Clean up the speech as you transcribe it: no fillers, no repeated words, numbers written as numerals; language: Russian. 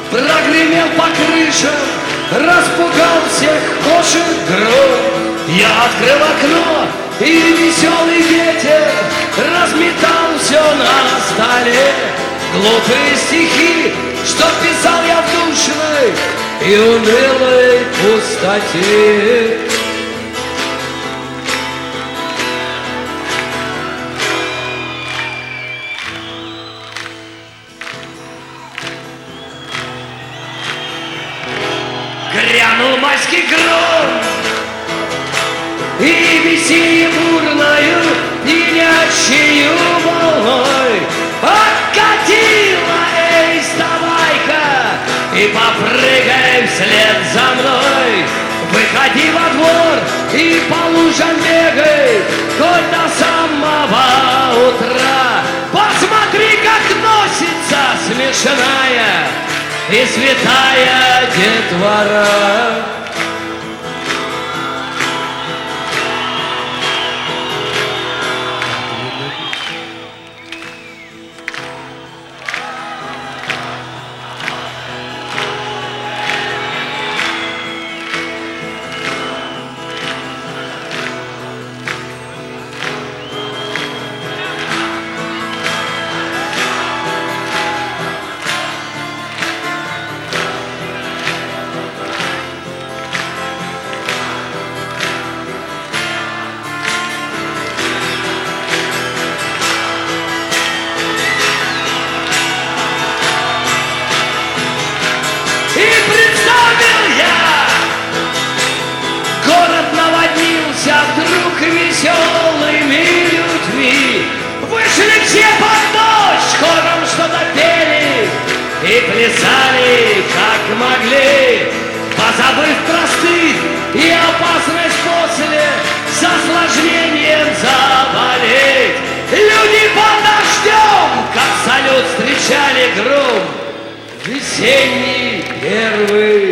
прогремел по крышам, распугал всех кошек гром. Я открыл окно, и веселый ветер разметал все на столе. Глупые стихи, что писал я в душной и унылой пустоте. Грянул майский гром, и весеннее бурною пьянящею волной окатила, эй, вставай-ка и попрыгай вслед за мной. Выходи во двор и по лужам бегай, хоть до самого утра. Посмотри, как носится смешная и святая детвора. Вдруг веселыми людьми вышли все под ночь, хором что-то пели и плясали, как могли, позабыв про стыд и опасность после с осложнением заболеть. Люди под дождем, как салют, встречали гром весенний первый